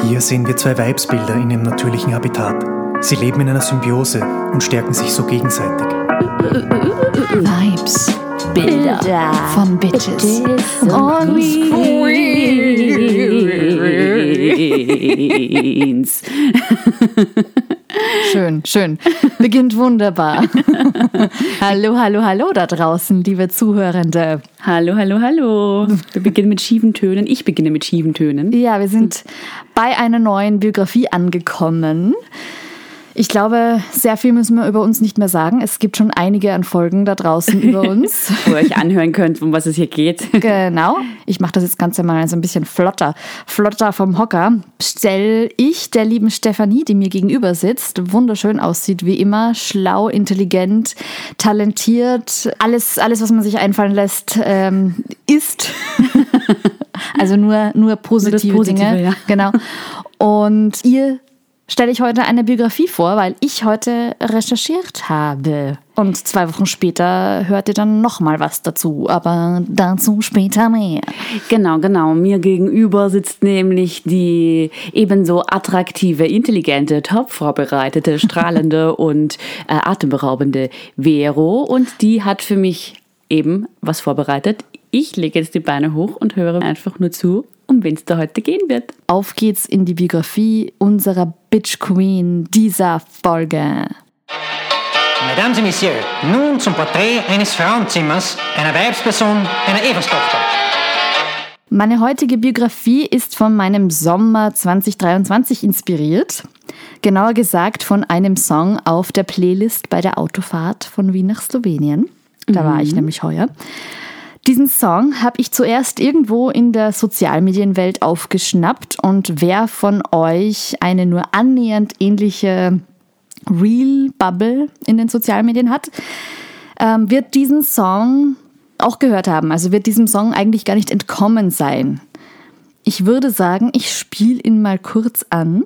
Hier sehen wir zwei Weibsbilder in ihrem natürlichen Habitat. Sie leben in einer Symbiose und stärken sich so gegenseitig. Vibes-Bilder von Bitches und Queens. Schön. Beginnt wunderbar. Hallo da draußen, liebe Zuhörende. Hallo. Wir beginnen mit schiefen Tönen. Ich beginne mit schiefen Tönen. Ja, wir sind bei einer neuen Biografie angekommen. Ich glaube, sehr viel müssen wir über uns nicht mehr sagen. Es gibt schon einige an Folgen da draußen über uns. Wo ihr euch anhören könnt, um was es hier geht. Genau. Ich mache das jetzt Ganze mal so ein bisschen flotter vom Hocker. Stell ich der lieben Stefanie, die mir gegenüber sitzt, wunderschön aussieht wie immer, schlau, intelligent, talentiert, alles was man sich einfallen lässt, ist. Also nur positive Dinge. Ja. Genau. Und ihr stelle ich heute eine Biografie vor, weil ich heute recherchiert habe. Und 2 Wochen später hört ihr dann nochmal was dazu, aber dazu später mehr. Genau. Mir gegenüber sitzt nämlich die ebenso attraktive, intelligente, top vorbereitete, strahlende und atemberaubende Vero. Und die hat für mich eben was vorbereitet. Ich lege jetzt die Beine hoch und höre einfach nur zu, um wen es da heute gehen wird. Auf geht's in die Biografie unserer Bitch Queen dieser Folge. Mesdames et Messieurs, nun zum Porträt eines Frauenzimmers, einer Weibsperson, einer Everstochter. Meine heutige Biografie ist von meinem Sommer 2023 inspiriert. Genauer gesagt von einem Song auf der Playlist bei der Autofahrt von Wien nach Slowenien. Da war ich nämlich heuer. Diesen Song habe ich zuerst irgendwo in der Sozialmedienwelt aufgeschnappt und wer von euch eine nur annähernd ähnliche Reel-Bubble in den Sozialmedien hat, wird diesen Song auch gehört haben. Also wird diesem Song eigentlich gar nicht entkommen sein. Ich würde sagen, ich spiele ihn mal kurz an.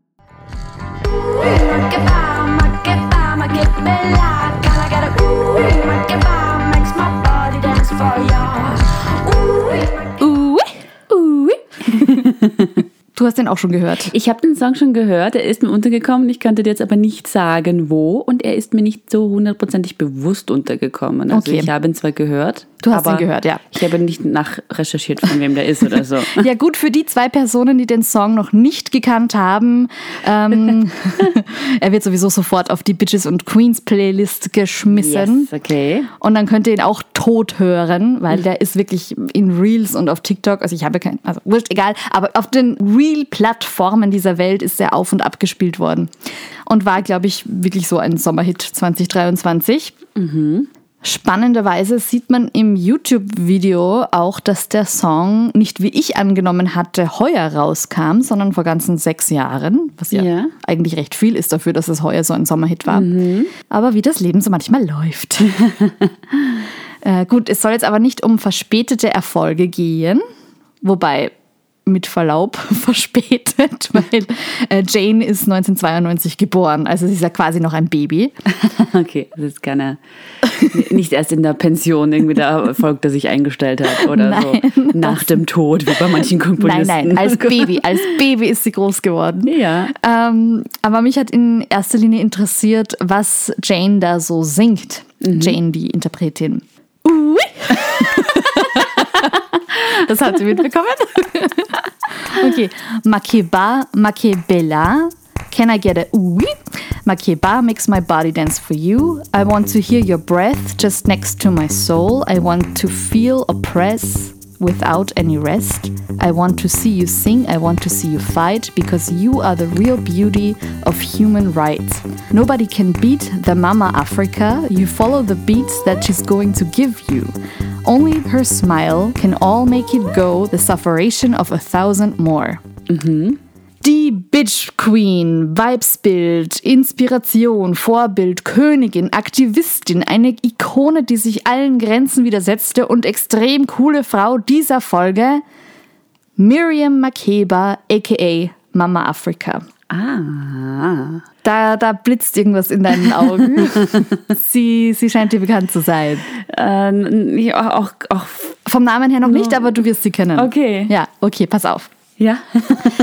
Du hast den auch schon gehört. Ich habe den Song schon gehört, er ist mir untergekommen. Ich könnte dir jetzt aber nicht sagen, wo. Und er ist mir nicht so 100% bewusst untergekommen. Also okay. Ich habe ihn zwar gehört. Du hast ihn gehört, ja. Ich habe nicht nachrecherchiert, von wem der ist oder so. Ja gut, für die 2 Personen, die den Song noch nicht gekannt haben, er wird sowieso sofort auf die Bitches und Queens Playlist geschmissen. Yes, okay. Und dann könnt ihr ihn auch tot hören, weil der ist wirklich in Reels und auf TikTok, also ich habe wurscht, egal, aber auf den Reel-Plattformen dieser Welt ist er auf und ab gespielt worden. Und war, glaube ich, wirklich so ein Sommerhit 2023. Mhm. Spannenderweise sieht man im YouTube-Video auch, dass der Song nicht, wie ich angenommen hatte, heuer rauskam, sondern vor ganzen 6 Jahren, was ja eigentlich recht viel ist dafür, dass es heuer so ein Sommerhit war. Mhm. Aber wie das Leben so manchmal läuft. Gut, es soll jetzt aber nicht um verspätete Erfolge gehen, wobei mit Verlaub verspätet, weil Jane ist 1992 geboren, also sie ist ja quasi noch ein Baby. Okay, das ist nicht erst in der Pension irgendwie der Erfolg, der sich eingestellt hat oder nein, so nach dem Tod, wie bei manchen Komponisten. Nein, als Baby ist sie groß geworden. Ja. Aber mich hat in erster Linie interessiert, was Jane da so singt. Mhm. Jane, die Interpretin. Das hat sie mitbekommen. Okay. Makeba, makebela. Can I get a ooey? Makeba makes my body dance for you. I want to hear your breath just next to my soul. I want to feel oppressed without any rest. I want to see you sing. I want to see you fight because you are the real beauty of human rights. Nobody can beat the Mama Africa. You follow the beats that she's going to give you. Only her smile can all make it go, the sufferation of 1,000 more. Mhm. Die Bitch Queen, Vibesbild, Inspiration, Vorbild, Königin, Aktivistin, eine Ikone, die sich allen Grenzen widersetzte und extrem coole Frau dieser Folge, Miriam Makeba, a.k.a. Mama Africa. Ah. Da blitzt irgendwas in deinen Augen. Sie scheint dir bekannt zu sein. Ja, auch vom Namen her noch nicht, aber du wirst sie kennen. Okay. Ja, okay, pass auf. Ja.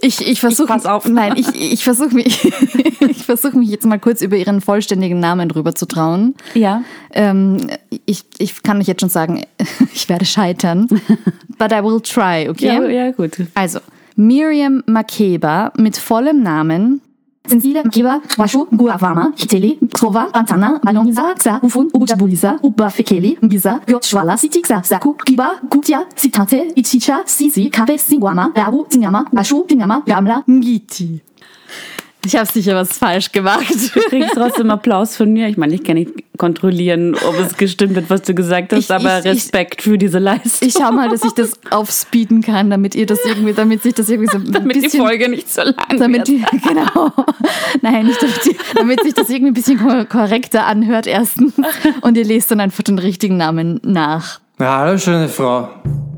Ich versuche pass auf. Nein, ich versuche mich, mich jetzt mal kurz über ihren vollständigen Namen drüber zu trauen. Ja. Ich kann euch jetzt schon sagen, ich werde scheitern. But I will try, okay? Ja, gut. Also, Miriam Makeba mit vollem Namen Cecilia Makeba Washu Guavama Hiteli Trova Antana Alonza Xa Ufun Ubujabuliza Ubafekeli Giza Gyochwala Sitiksa Saku Giba Gutia Sitante Ichicha Sisi Kabe Singwama Rabu Singama Washu Singama Gamla Ngiti. Ich habe sicher was falsch gemacht. Du kriegst trotzdem Applaus von mir. Ich meine, ich kann nicht kontrollieren, ob es gestimmt hat, was du gesagt hast, aber Respekt für diese Leistung. Ich schau mal, dass ich das aufspeeden kann, damit sich das irgendwie so ein damit bisschen, die Folge nicht so lang wird. Genau. Nein, nicht damit sich das irgendwie ein bisschen korrekter anhört erstens und ihr lest dann einfach den richtigen Namen nach. Ja, hallo, schöne Frau.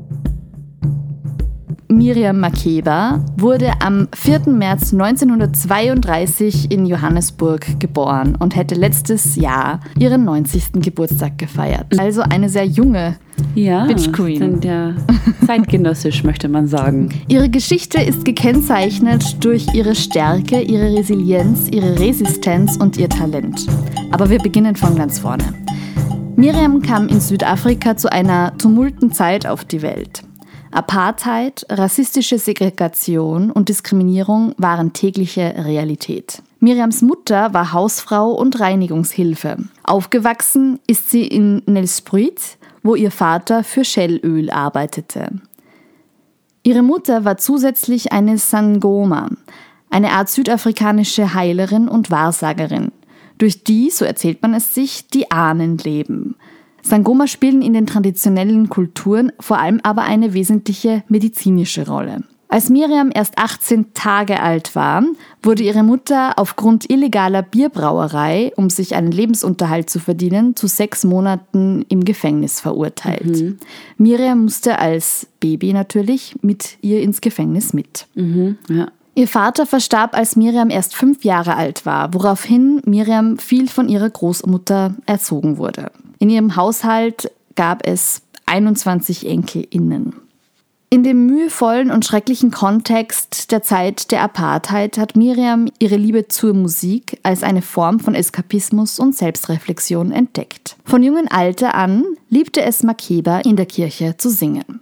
Miriam Makeba wurde am 4. März 1932 in Johannesburg geboren und hätte letztes Jahr ihren 90. Geburtstag gefeiert. Also eine sehr junge Bitch Queen. Ja, zeitgenössisch, möchte man sagen. Ihre Geschichte ist gekennzeichnet durch ihre Stärke, ihre Resilienz, ihre Resistenz und ihr Talent. Aber wir beginnen von ganz vorne. Miriam kam in Südafrika zu einer tumulten Zeit auf die Welt. Apartheid, rassistische Segregation und Diskriminierung waren tägliche Realität. Miriams Mutter war Hausfrau und Reinigungshilfe. Aufgewachsen ist sie in Nelspruit, wo ihr Vater für Shellöl arbeitete. Ihre Mutter war zusätzlich eine Sangoma, eine Art südafrikanische Heilerin und Wahrsagerin, durch die, so erzählt man es sich, die Ahnen leben. Sangoma spielen in den traditionellen Kulturen vor allem aber eine wesentliche medizinische Rolle. Als Miriam erst 18 Tage alt war, wurde ihre Mutter aufgrund illegaler Bierbrauerei, um sich einen Lebensunterhalt zu verdienen, zu 6 Monaten im Gefängnis verurteilt. Miriam musste als Baby natürlich mit ihr ins Gefängnis mit. Ja. Ihr Vater verstarb, als Miriam erst 5 Jahre alt war, woraufhin Miriam viel von ihrer Großmutter erzogen wurde. In ihrem Haushalt gab es 21 EnkelInnen. In dem mühevollen und schrecklichen Kontext der Zeit der Apartheid hat Miriam ihre Liebe zur Musik als eine Form von Eskapismus und Selbstreflexion entdeckt. Von jungem Alter an liebte es Makeba, in der Kirche zu singen.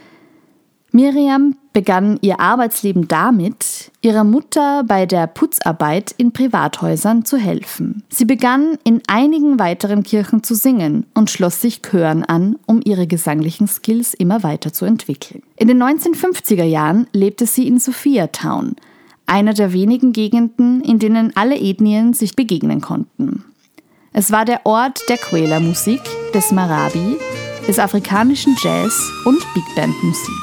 Miriam begann ihr Arbeitsleben damit, ihrer Mutter bei der Putzarbeit in Privathäusern zu helfen. Sie begann in einigen weiteren Kirchen zu singen und schloss sich Chören an, um ihre gesanglichen Skills immer weiter zu entwickeln. In den 1950er Jahren lebte sie in Sophiatown, einer der wenigen Gegenden, in denen alle Ethnien sich begegnen konnten. Es war der Ort der Kwela-Musik, des Marabi, des afrikanischen Jazz und Big Band-Musik.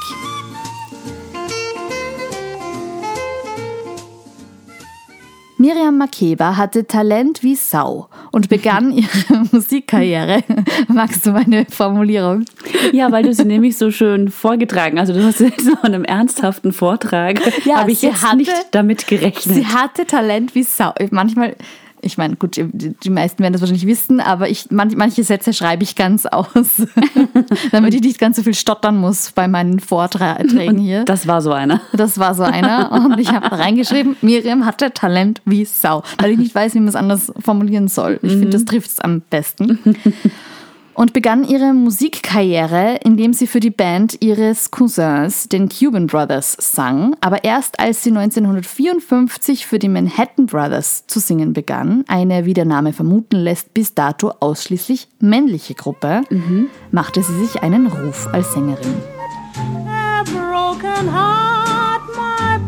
Miriam Makeba hatte Talent wie Sau und begann ihre Musikkarriere. Magst du meine Formulierung? Ja, weil du sie nämlich so schön vorgetragen hast. Also du hast jetzt noch in einem ernsthaften Vortrag. Ja, habe ich jetzt nicht damit gerechnet. Sie hatte Talent wie Sau. Manchmal... Ich meine, gut, die meisten werden das wahrscheinlich wissen, aber manche Sätze schreibe ich ganz aus, damit ich nicht ganz so viel stottern muss bei meinen Vorträgen hier. Das war so einer. Das war so einer und ich habe reingeschrieben, Miriam hatte Talent wie Sau, weil ich nicht weiß, wie man es anders formulieren soll. Ich finde, das trifft es am besten. Und begann ihre Musikkarriere, indem sie für die Band ihres Cousins, den Cuban Brothers, sang. Aber erst als sie 1954 für die Manhattan Brothers zu singen begann, eine, wie der Name vermuten lässt, bis dato ausschließlich männliche Gruppe, machte sie sich einen Ruf als Sängerin. A broken heart, my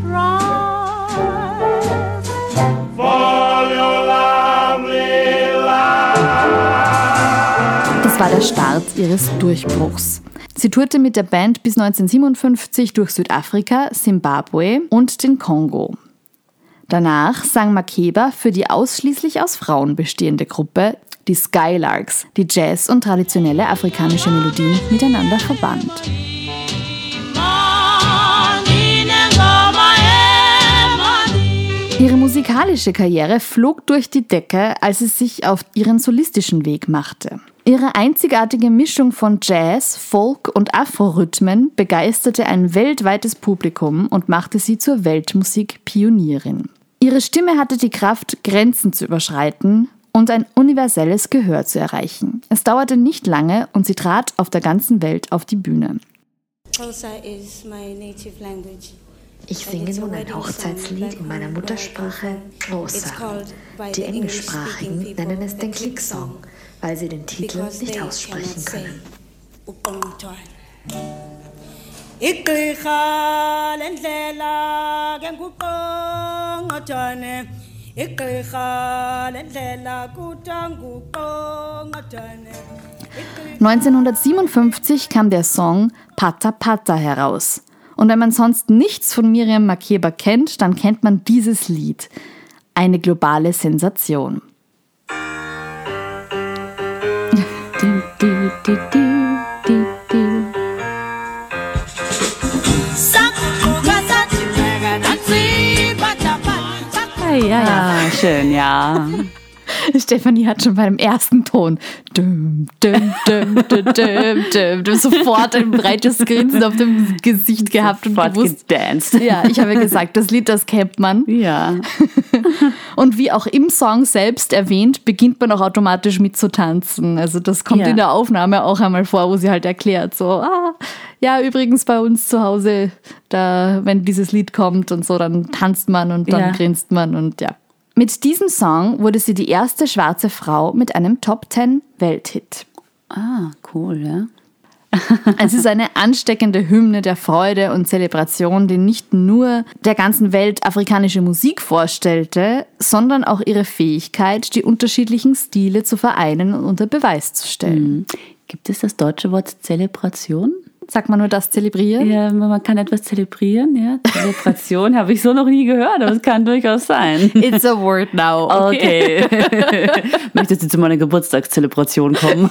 bride, for your lovely life. Das war der Start ihres Durchbruchs. Sie tourte mit der Band bis 1957 durch Südafrika, Simbabwe und den Kongo. Danach sang Makeba für die ausschließlich aus Frauen bestehende Gruppe, die Skylarks, die Jazz und traditionelle afrikanische Melodien miteinander verband. Ihre musikalische Karriere flog durch die Decke, als sie sich auf ihren solistischen Weg machte. Ihre einzigartige Mischung von Jazz, Folk und Afro-Rhythmen begeisterte ein weltweites Publikum und machte sie zur Weltmusik-Pionierin. Ihre Stimme hatte die Kraft, Grenzen zu überschreiten und ein universelles Gehör zu erreichen. Es dauerte nicht lange und sie trat auf der ganzen Welt auf die Bühne. Ich singe nun ein Hochzeitslied in meiner Muttersprache, Xhosa. Die Englischsprachigen nennen es den Click-Song, weil sie den Titel nicht aussprechen können. (1957) kam der Song Pata Pata heraus. Und wenn man sonst nichts von Miriam Makeba kennt, dann kennt man dieses Lied. Eine globale Sensation. Ja, schön, ja. Stefanie hat schon beim ersten Ton sofort ein breites Grinsen auf dem Gesicht gehabt und gewusst, gedanced. Ja, ich habe ja gesagt, das Lied, das kennt man. Ja. Und wie auch im Song selbst erwähnt, beginnt man auch automatisch mit zu tanzen. Also das kommt in der Aufnahme auch einmal vor, wo sie halt erklärt, so, ja, übrigens bei uns zu Hause, da, wenn dieses Lied kommt und so, dann tanzt man und dann grinst man und ja. Mit diesem Song wurde sie die erste schwarze Frau mit einem Top-10-Welthit. Ah, cool, ja. Es ist eine ansteckende Hymne der Freude und Zelebration, die nicht nur der ganzen Welt afrikanische Musik vorstellte, sondern auch ihre Fähigkeit, die unterschiedlichen Stile zu vereinen und unter Beweis zu stellen. Gibt es das deutsche Wort Zelebration? Sagt man nur das Zelebrieren? Ja, man kann etwas zelebrieren, ja. Zelebration habe ich so noch nie gehört, aber es kann durchaus sein. It's a word now. Okay. Möchtest du zu meiner Geburtstagszelebration kommen?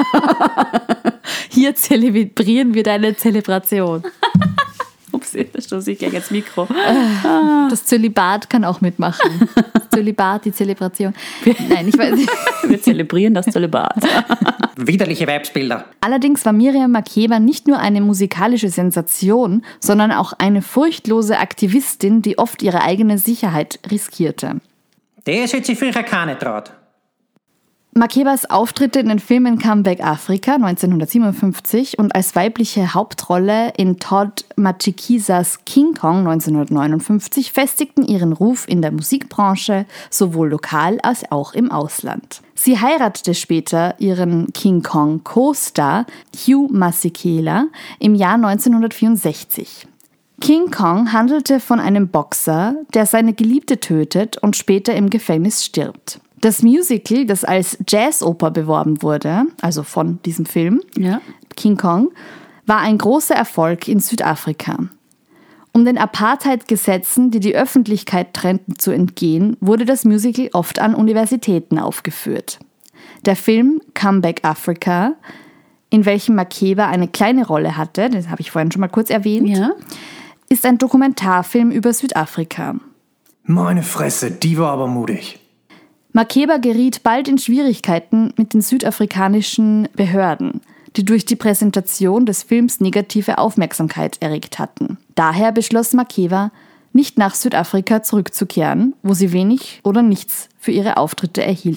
Hier zelebrieren wir deine Zelebration. Ups, da stoße ich gleich ins Mikro. Das Zölibat kann auch mitmachen. Das Zölibat, die Zelebration. Nein, ich weiß nicht. Wir zelebrieren das Zölibat. Widerliche Weibsbilder. Allerdings war Miriam Makeba nicht nur eine musikalische Sensation, sondern auch eine furchtlose Aktivistin, die oft ihre eigene Sicherheit riskierte. Das hätte sie früher keine traut. Makebas Auftritte in den Filmen Comeback Africa 1957 und als weibliche Hauptrolle in Todd Machikizas King Kong 1959 festigten ihren Ruf in der Musikbranche, sowohl lokal als auch im Ausland. Sie heiratete später ihren King Kong Co-Star Hugh Masekela im Jahr 1964. King Kong handelte von einem Boxer, der seine Geliebte tötet und später im Gefängnis stirbt. Das Musical, das als Jazzoper beworben wurde, also von diesem Film, King Kong, war ein großer Erfolg in Südafrika. Um den Apartheid-Gesetzen, die die Öffentlichkeit trennten, zu entgehen, wurde das Musical oft an Universitäten aufgeführt. Der Film Comeback Africa, in welchem Makeba eine kleine Rolle hatte, das habe ich vorhin schon mal kurz erwähnt, ist ein Dokumentarfilm über Südafrika. Meine Fresse, die war aber mutig. Makeba geriet bald in Schwierigkeiten mit den südafrikanischen Behörden, die durch die Präsentation des Films negative Aufmerksamkeit erregt hatten. Daher beschloss Makeba, nicht nach Südafrika zurückzukehren, wo sie wenig oder nichts für ihre Auftritte erhielt.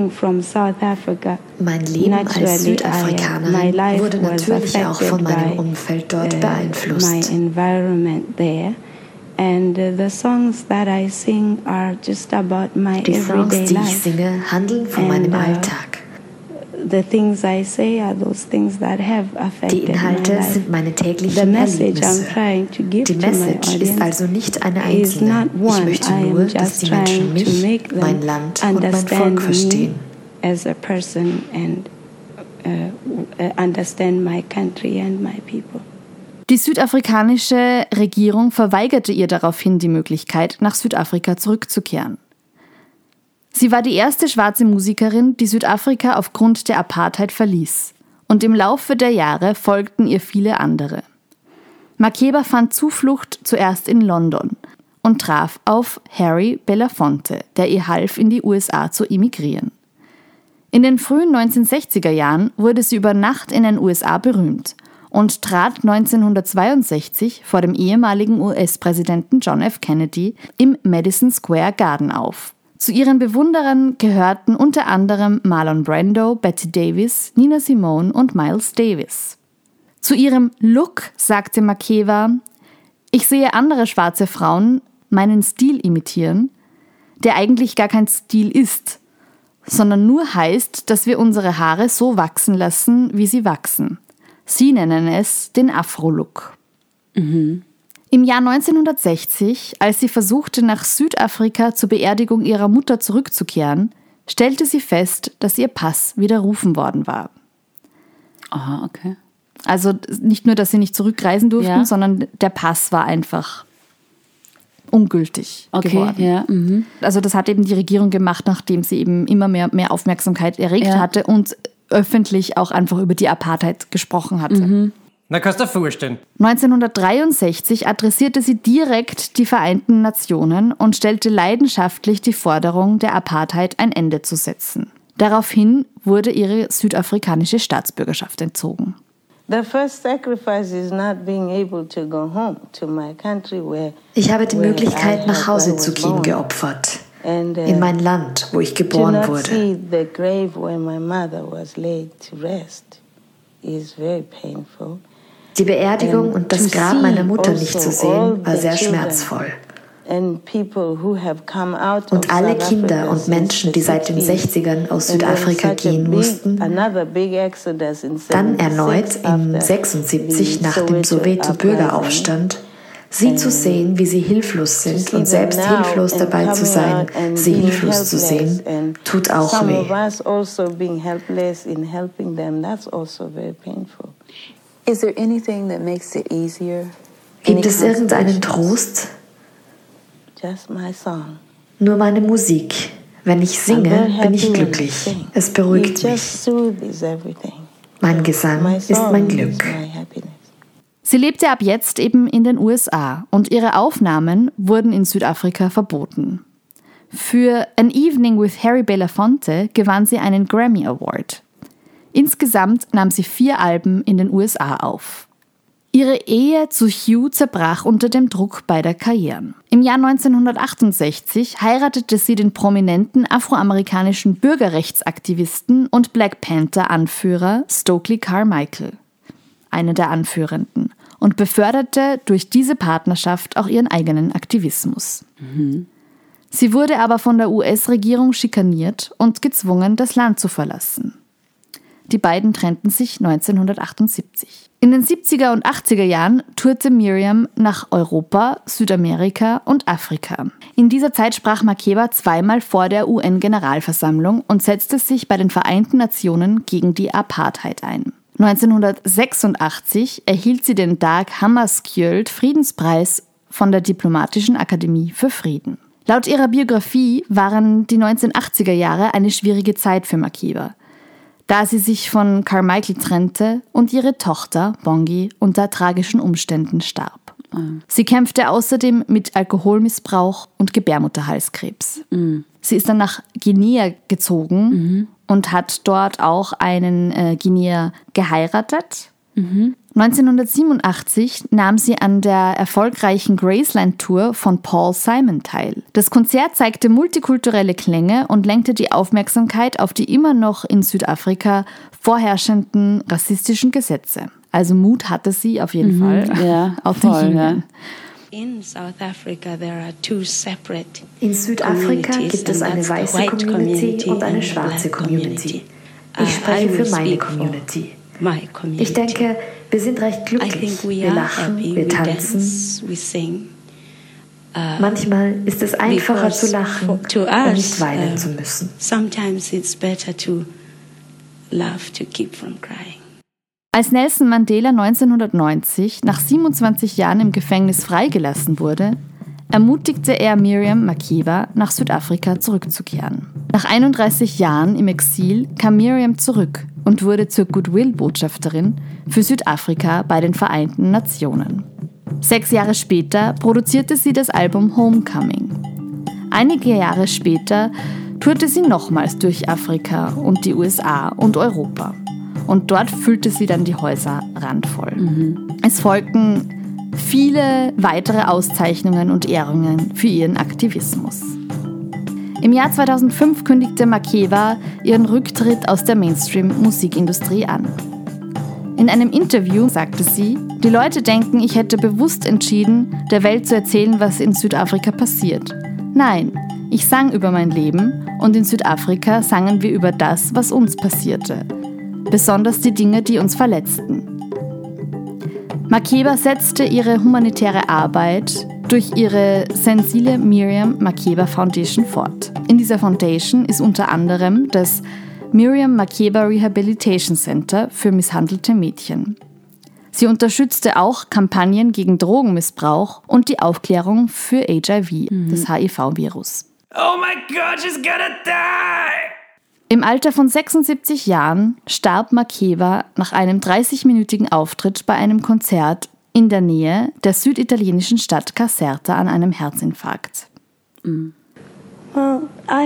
Mein Leben als Südafrikanerin wurde natürlich auch von meinem Umfeld dort beeinflusst. Die Songs, die ich singe, handeln von meinem Alltag. Die Inhalte sind meine täglichen Erlebnisse. Die Message ist also nicht eine einzelne. Ich möchte nur, dass die Menschen mich, mein Land und mein Volk verstehen. Die südafrikanische Regierung verweigerte ihr daraufhin die Möglichkeit, nach Südafrika zurückzukehren. Sie war die erste schwarze Musikerin, die Südafrika aufgrund der Apartheid verließ. Und im Laufe der Jahre folgten ihr viele andere. Makeba fand Zuflucht zuerst in London und traf auf Harry Belafonte, der ihr half, in die USA zu emigrieren. In den frühen 1960er Jahren wurde sie über Nacht in den USA berühmt und trat 1962 vor dem ehemaligen US-Präsidenten John F. Kennedy im Madison Square Garden auf. Zu ihren Bewunderern gehörten unter anderem Marlon Brando, Bette Davis, Nina Simone und Miles Davis. Zu ihrem Look sagte Makeba: Ich sehe andere schwarze Frauen meinen Stil imitieren, der eigentlich gar kein Stil ist, sondern nur heißt, dass wir unsere Haare so wachsen lassen, wie sie wachsen. Sie nennen es den Afro-Look. Mhm. Im Jahr 1960, als sie versuchte, nach Südafrika zur Beerdigung ihrer Mutter zurückzukehren, stellte sie fest, dass ihr Pass widerrufen worden war. Aha, okay. Also nicht nur, dass sie nicht zurückreisen durften, sondern der Pass war einfach ungültig geworden. Ja, also das hat eben die Regierung gemacht, nachdem sie eben immer mehr Aufmerksamkeit erregt hatte und öffentlich auch einfach über die Apartheid gesprochen hatte. Mhm. Na, kannst du dir vorstellen. 1963 adressierte sie direkt die Vereinten Nationen und stellte leidenschaftlich die Forderung, der Apartheid ein Ende zu setzen. Daraufhin wurde ihre südafrikanische Staatsbürgerschaft entzogen. Ich habe die Möglichkeit, nach Hause zu gehen, geopfert. In mein Land, wo ich geboren wurde. Die Beerdigung und das Grab meiner Mutter nicht zu sehen, war sehr schmerzvoll. Und alle Kinder und Menschen, die seit den 60ern aus Südafrika gehen mussten, dann erneut in 76 nach dem Soweto-Bürgeraufstand, sie zu sehen, wie sie hilflos sind und selbst hilflos dabei zu sein, sie hilflos zu sehen, tut auch weh. Gibt es irgendeinen Trost? Nur meine Musik. Wenn ich singe, bin ich glücklich. Es beruhigt mich. Mein Gesang ist mein Glück. Sie lebte ab jetzt eben in den USA und ihre Aufnahmen wurden in Südafrika verboten. Für An Evening with Harry Belafonte gewann sie einen Grammy Award. Insgesamt nahm sie 4 Alben in den USA auf. Ihre Ehe zu Hugh zerbrach unter dem Druck beider Karrieren. Im Jahr 1968 heiratete sie den prominenten afroamerikanischen Bürgerrechtsaktivisten und Black Panther-Anführer Stokely Carmichael, eine der Anführenden, und beförderte durch diese Partnerschaft auch ihren eigenen Aktivismus. Mhm. Sie wurde aber von der US-Regierung schikaniert und gezwungen, das Land zu verlassen. Die beiden trennten sich 1978. In den 70er und 80er Jahren tourte Miriam nach Europa, Südamerika und Afrika. In dieser Zeit sprach Makeba 2-mal vor der UN-Generalversammlung und setzte sich bei den Vereinten Nationen gegen die Apartheid ein. 1986 erhielt sie den Dag Hammarskjöld Friedenspreis von der Diplomatischen Akademie für Frieden. Laut ihrer Biografie waren die 1980er Jahre eine schwierige Zeit für Makeba, da sie sich von Carmichael trennte und ihre Tochter, Bongi, unter tragischen Umständen starb. Sie kämpfte außerdem mit Alkoholmissbrauch und Gebärmutterhalskrebs. Sie ist dann nach Guinea gezogen und hat dort auch einen Guineer geheiratet. 1987 nahm sie an der erfolgreichen Graceland-Tour von Paul Simon teil. Das Konzert zeigte multikulturelle Klänge und lenkte die Aufmerksamkeit auf die immer noch in Südafrika vorherrschenden rassistischen Gesetze. Also Mut hatte sie auf jeden Fall auf den Schienen. In Südafrika gibt es eine weiße Community und eine schwarze Community. Ich spreche für meine Community. Ich denke, wir sind recht glücklich. Wir lachen, wir tanzen. Manchmal ist es einfacher zu lachen, um nicht weinen zu müssen. Als Nelson Mandela 1990 nach 27 Jahren im Gefängnis freigelassen wurde, ermutigte er Miriam Makeba, nach Südafrika zurückzukehren. Nach 31 Jahren im Exil kam Miriam zurück und wurde zur Goodwill-Botschafterin für Südafrika bei den Vereinten Nationen. 6 Jahre später produzierte sie das Album Homecoming. Einige Jahre später tourte sie nochmals durch Afrika und die USA und Europa. Und dort füllte sie dann die Häuser randvoll. Es folgten viele weitere Auszeichnungen und Ehrungen für ihren Aktivismus. Im Jahr 2005 kündigte Makeba ihren Rücktritt aus der Mainstream-Musikindustrie an. In einem Interview sagte sie, die Leute denken, ich hätte bewusst entschieden, der Welt zu erzählen, was in Südafrika passiert. Nein, ich sang über mein Leben und in Südafrika sangen wir über das, was uns passierte. Besonders die Dinge, die uns verletzten. Makeba setzte ihre humanitäre Arbeit durch ihre Sensile Miriam Makeba Foundation fort. In dieser Foundation ist unter anderem das Miriam Makeba Rehabilitation Center für misshandelte Mädchen. Sie unterstützte auch Kampagnen gegen Drogenmissbrauch und die Aufklärung für HIV, das HIV-Virus. Oh my God, she's gonna die! Im Alter von 76 Jahren starb Makeba nach einem 30-minütigen Auftritt bei einem Konzert in der Nähe der süditalienischen Stadt Caserta an einem Herzinfarkt. Meiner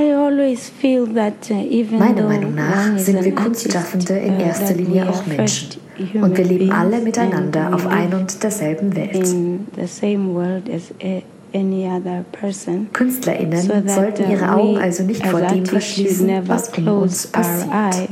Meinung nach sind wir Kunstschaffende in erster Linie auch Menschen. Und wir leben alle miteinander auf ein und derselben Welt. KünstlerInnen sollten ihre Augen also nicht vor dem verschließen, was um uns passiert.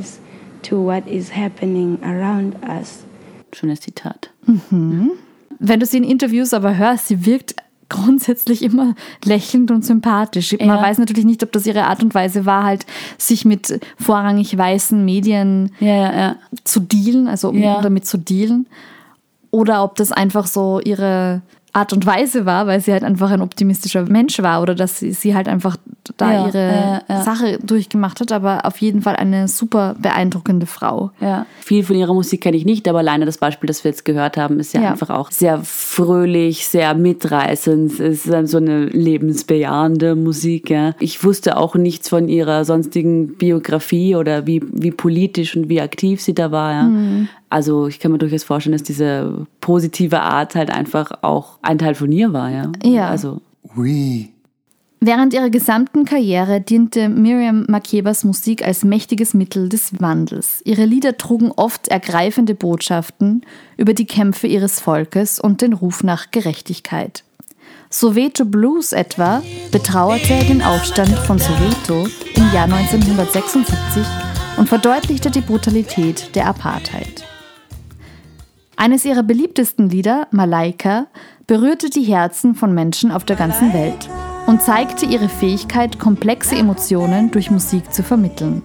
Schönes Zitat. Wenn du sie in Interviews aber hörst, sie wirkt grundsätzlich immer lächelnd und sympathisch. Man weiß natürlich nicht, ob das ihre Art und Weise war, halt sich mit vorrangig weißen Medien zu dealen, also damit zu dealen. Oder ob das einfach so ihre Art und Weise war, weil sie halt einfach ein optimistischer Mensch war oder dass sie halt einfach da ihre Sache durchgemacht hat, aber auf jeden Fall eine super beeindruckende Frau. Ja. Viel von ihrer Musik kenne ich nicht, aber alleine das Beispiel, das wir jetzt gehört haben, ist ja einfach auch sehr fröhlich, sehr mitreißend. Es ist so eine lebensbejahende Musik. Ja. Ich wusste auch nichts von ihrer sonstigen Biografie oder wie politisch und wie aktiv sie da war. Ja. Also ich kann mir durchaus vorstellen, dass diese positive Art halt einfach auch ein Teil von ihr war. Ja. Also. Oui. Während ihrer gesamten Karriere diente Miriam Makebas Musik als mächtiges Mittel des Wandels. Ihre Lieder trugen oft ergreifende Botschaften über die Kämpfe ihres Volkes und den Ruf nach Gerechtigkeit. Soweto Blues etwa betrauerte den Aufstand von Soweto im Jahr 1976 und verdeutlichte die Brutalität der Apartheid. Eines ihrer beliebtesten Lieder, Malaika, berührte die Herzen von Menschen auf der ganzen Welt und zeigte ihre Fähigkeit, komplexe Emotionen durch Musik zu vermitteln.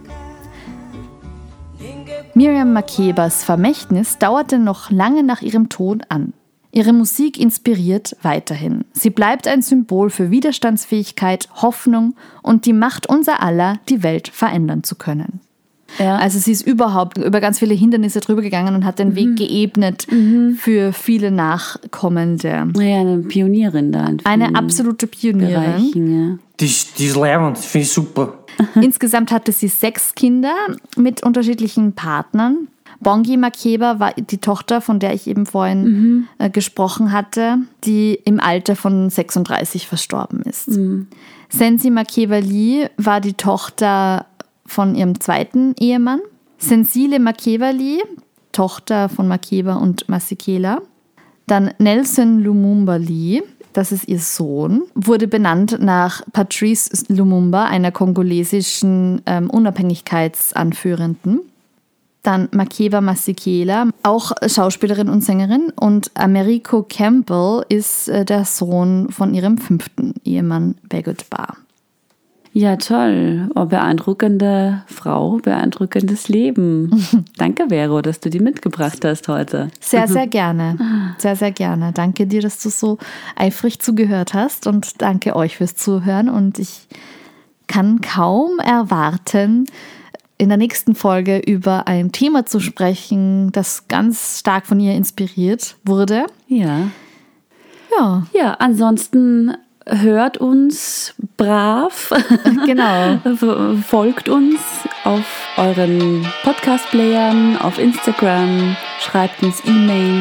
Miriam Makebas Vermächtnis dauerte noch lange nach ihrem Tod an. Ihre Musik inspiriert weiterhin. Sie bleibt ein Symbol für Widerstandsfähigkeit, Hoffnung und die Macht unser aller, die Welt verändern zu können. Ja. Also sie ist überhaupt über ganz viele Hindernisse drüber gegangen und hat den Weg geebnet für viele nachkommende. Ja, eine Pionierin da. Eine absolute Pionierin. Bereichen, ja. Die ist leibend, finde ich super. Insgesamt hatte sie 6 Kinder mit unterschiedlichen Partnern. Bongi Makeba war die Tochter, von der ich eben vorhin gesprochen hatte, die im Alter von 36 verstorben ist. Sensi Makeba Lee war die Tochter von ihrem zweiten Ehemann. Sensile Makeba Lee, Tochter von Makeba und Masekela. Dann Nelson Lumumba Lee, das ist ihr Sohn, wurde benannt nach Patrice Lumumba, einer kongolesischen Unabhängigkeitsanführenden. Dann Makeba Masekela, auch Schauspielerin und Sängerin. Und Americo Campbell ist der Sohn von ihrem 5. Ehemann Begot Bar. Ja, toll. Oh, beeindruckende Frau, beeindruckendes Leben. Danke, Vero, dass du die mitgebracht hast heute. Sehr, sehr gerne. Sehr, sehr gerne. Danke dir, dass du so eifrig zugehört hast und danke euch fürs Zuhören. Und ich kann kaum erwarten, in der nächsten Folge über ein Thema zu sprechen, das ganz stark von ihr inspiriert wurde. Ja. Ja, ansonsten hört uns brav. Genau. Folgt uns auf euren Podcast-Playern, auf Instagram, schreibt uns E-Mails.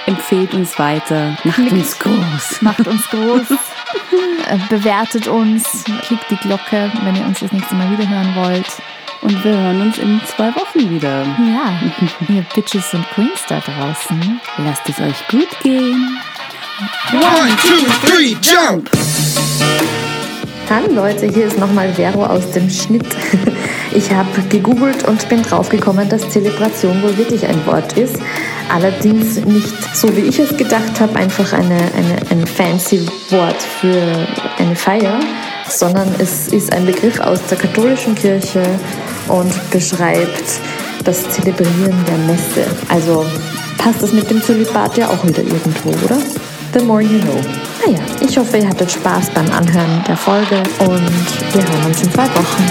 empfehlt uns weiter, macht uns groß. Macht uns groß. Bewertet uns, klickt die Glocke, wenn ihr uns das nächste Mal wieder hören wollt. Und wir hören uns in 2 Wochen wieder. Ja, ihr Bitches und Queens da draußen. Lasst es euch gut gehen. 1, 2, 3, jump! Hallo Leute, hier ist nochmal Vero aus dem Schnitt. Ich habe gegoogelt und bin draufgekommen, dass Zelebration wohl wirklich ein Wort ist. Allerdings nicht so, wie ich es gedacht habe, einfach ein fancy Wort für eine Feier, sondern es ist ein Begriff aus der katholischen Kirche und beschreibt das Zelebrieren der Messe. Also passt das mit dem Zölibat ja auch wieder irgendwo, oder? The more you know. Naja, ich hoffe, ihr hattet Spaß beim Anhören der Folge und wir hören uns in 2 Wochen.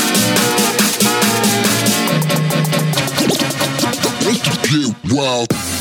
Wild.